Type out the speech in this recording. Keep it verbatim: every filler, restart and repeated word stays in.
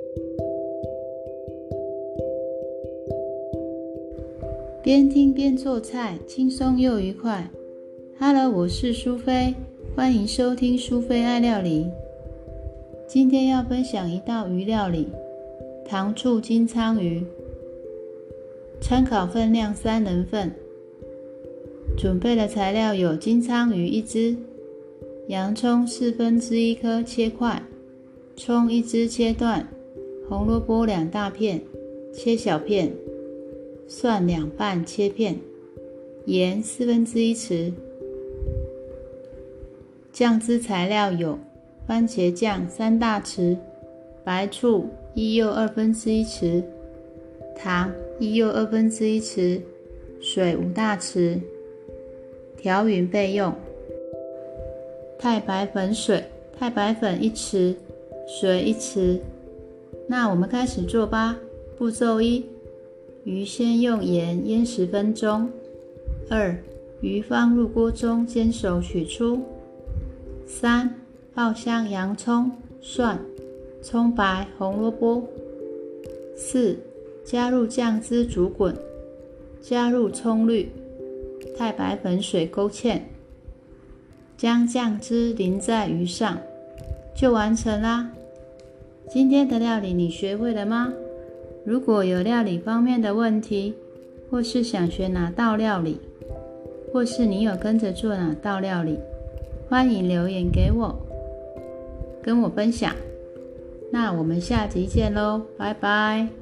边听边做菜，轻松又愉快。Hello， 我是苏菲，欢迎收听苏菲爱料理。今天要分享一道鱼料理，糖醋金鲳鱼。参考分量三人份。准备的材料有金鲳鱼一只，洋葱四分之一颗切块，葱一只切断，红萝卜两大片切小片，蒜两瓣切片，盐四分之一匙。酱汁材料有番茄酱三大匙，白醋一又二分之一匙，糖一又二分之一匙，水五大匙。调匀备用。太白粉水，太白粉一匙，水一匙。那我们开始做吧。步骤一，鱼先用盐腌十分钟。二，鱼放入锅中煎熟取出。三，爆香洋葱、蒜、葱白、红萝卜。四，加入酱汁煮滚，加入葱绿、太白粉水勾芡，将酱汁淋在鱼上，就完成啦。今天的料理你学会了吗？如果有料理方面的问题，或是想学哪道料理，或是你有跟着做哪道料理，欢迎留言给我，跟我分享。那我们下集见咯，拜拜。